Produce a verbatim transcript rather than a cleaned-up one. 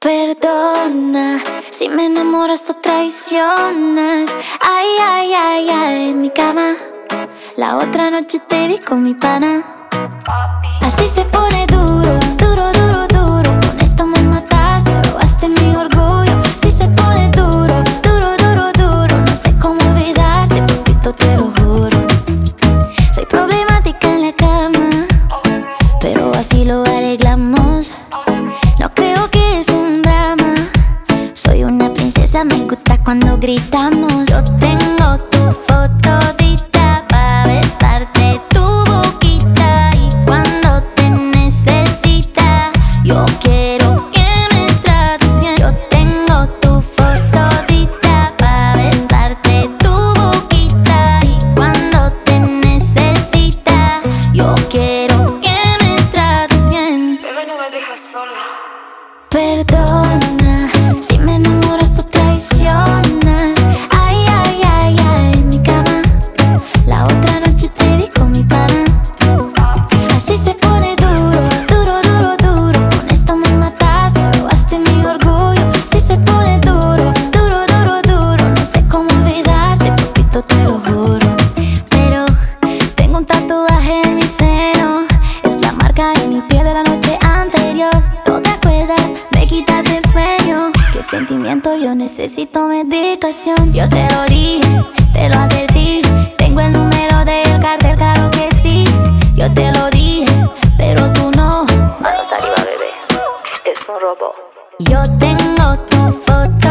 Perdona si me enamoras o traicionas. Ay, ay, ay, ay, en mi cama. La otra noche te vi con mi pana. Así se pone duro, duro, duro, duro. Con esto me mataste, robaste mi orgullo. Así se pone duro, duro, duro, duro. No sé cómo olvidarte, papito, te lo juro. Soy problemática en la cama, pero así lo arreglamos. No creo que es un drama. Soy una princesa, me gusta cuando gritamos. Yo tengo tu fotodita pa' besarte tu boquita. Y cuando te necesita, yo quiero que me trates bien. Yo tengo tu fotodita pa' besarte tu boquita. Y cuando te necesita, yo quiero que me trates bien. Bebé, no me dejas sola. Perdona si me enamoras o traicionas. Ay, ay, ay, ay, en mi cama. La otra noche te vi con mi pana. Así se pone duro, duro, duro, duro. Con esto me mataste, robaste mi orgullo. Así se pone duro, duro, duro, duro. No sé cómo olvidarte, papito, te lo juro. Pero tengo un tatuaje en mi seno. Es la marca en mi piel de la noche anterior. ¿No te acuerdas? Me quitaste el sueño. Qué sentimiento, yo necesito medicación. Yo te lo dije, te lo advertí. Tengo el número del cartel, claro que sí. Yo te lo dije, pero tú no. Manos arriba, bebé. Es un robo. Yo tengo tu foto